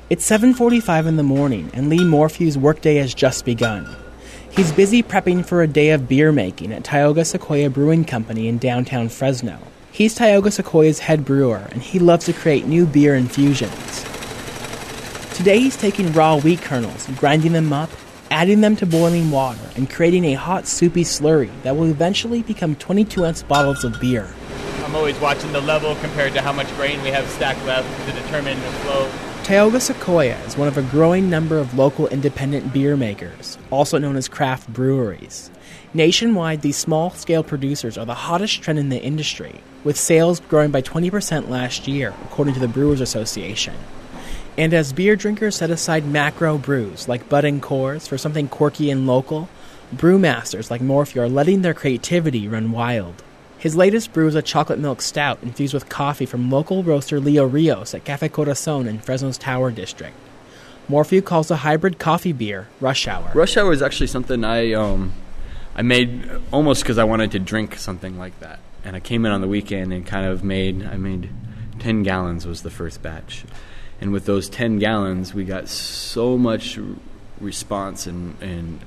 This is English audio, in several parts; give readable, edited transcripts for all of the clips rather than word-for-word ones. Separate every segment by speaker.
Speaker 1: It's 7:45 in the morning, and Lee Morphew's workday has just begun. He's busy prepping for a day of beer making at Tioga Sequoia Brewing Company in downtown Fresno. He's Tioga Sequoia's head brewer, and he loves to create new beer infusions. Today he's taking raw wheat kernels, grinding them up, adding them to boiling water, and creating a hot, soupy slurry that will eventually become 22-ounce bottles of beer.
Speaker 2: I'm always watching the level compared to how much grain we have stacked left to determine the flow.
Speaker 1: Tioga Sequoia is one of a growing number of local independent beer makers, also known as craft breweries. Nationwide, these small-scale producers are the hottest trend in the industry, with sales growing by 20% last year, according to the Brewers Association. And as beer drinkers set aside macro brews like Bud and Coors for something quirky and local, brewmasters like Morphew are letting their creativity run wild. His latest brew is a chocolate milk stout infused with coffee from local roaster Leo Rios at Café Corazon in Fresno's Tower District. Morphew calls the hybrid coffee beer Rush Hour.
Speaker 3: Rush Hour is actually something I made almost because I wanted to drink something like that. And I came in on the weekend and I made 10 gallons was the first batch. And with those 10 gallons, we got so much response and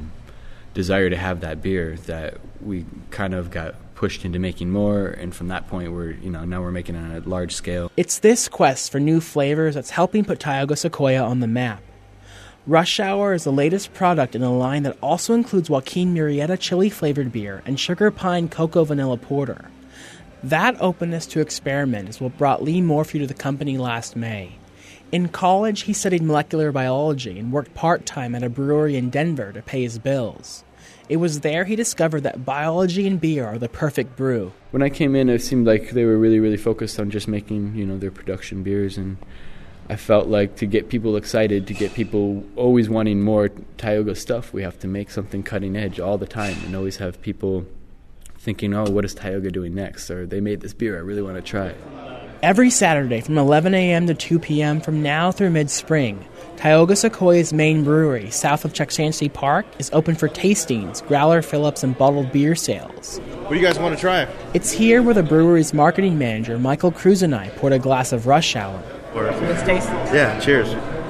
Speaker 3: desire to have that beer that we kind of got pushed into making more. And from that point, now we're making it on a large scale.
Speaker 1: It's this quest for new flavors that's helping put Tioga Sequoia on the map. Rush Hour is the latest product in a line that also includes Joaquin Murrieta chili-flavored beer and Sugar Pine Cocoa Vanilla Porter. That openness to experiment is what brought Lee Morphew to the company last May. In college, he studied molecular biology and worked part-time at a brewery in Denver to pay his bills. It was there he discovered that biology and beer are the perfect brew.
Speaker 3: When I came in, it seemed like they were really, really focused on just making, their production beers, and I felt like to get people excited, to get people always wanting more Tioga stuff, we have to make something cutting edge all the time and always have people thinking, oh, what is Tioga doing next? Or they made this beer, I really want to try it.
Speaker 1: Every Saturday from 11 a.m. to 2 p.m. from now through mid-spring, Tioga Sequoia's main brewery, south of Chukchansi Park, is open for tastings, growler fill-ups, and bottled beer sales.
Speaker 4: What do you guys want to try?
Speaker 1: It's here where the brewery's marketing manager, Michael Cruz, and I poured a glass of Rush Hour. Let's taste it.
Speaker 4: Yeah, cheers.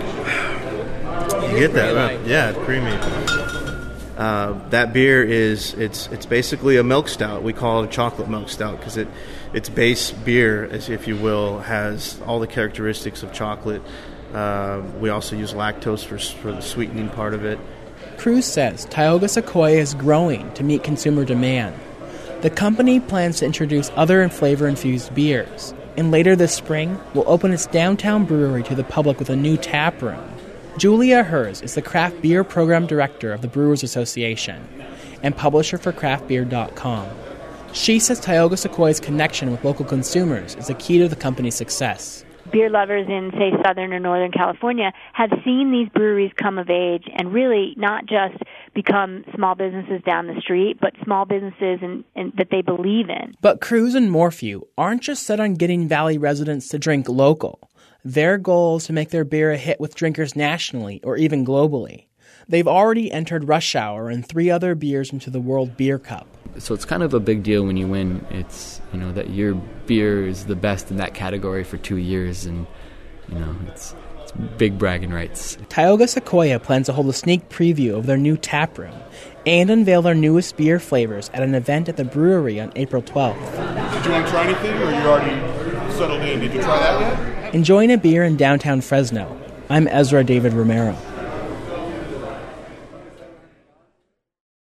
Speaker 4: You get that, right? Yeah, it's creamy. That beer it's basically a milk stout. We call it a chocolate milk stout because its base beer, as if you will, has all the characteristics of chocolate. We also use lactose for the sweetening part of it.
Speaker 1: Cruz says Tioga Sequoia is growing to meet consumer demand. The company plans to introduce other flavor-infused beers, and later this spring will open its downtown brewery to the public with a new tap room. Julia Herz is the craft beer program director of the Brewers Association and publisher for craftbeer.com. She says Tioga Sequoia's connection with local consumers is the key to the company's success.
Speaker 5: Beer lovers in, say, Southern or Northern California have seen these breweries come of age and really not just become small businesses down the street, but small businesses that they believe in.
Speaker 1: But Cruz and Morphew aren't just set on getting Valley residents to drink local. Their goal is to make their beer a hit with drinkers nationally or even globally. They've already entered Rush Hour and 3 other beers into the World Beer Cup.
Speaker 3: So it's kind of a big deal when you win. It's, that your beer is the best in that category for 2 years, and, it's big bragging rights.
Speaker 1: Tioga Sequoia plans to hold a sneak preview of their new tap room and unveil their newest beer flavors at an event at the brewery on April 12th.
Speaker 6: Did you want to try anything, or you already settled in? Did you try that yet?
Speaker 1: Enjoying a beer in downtown Fresno, I'm Ezra David Romero.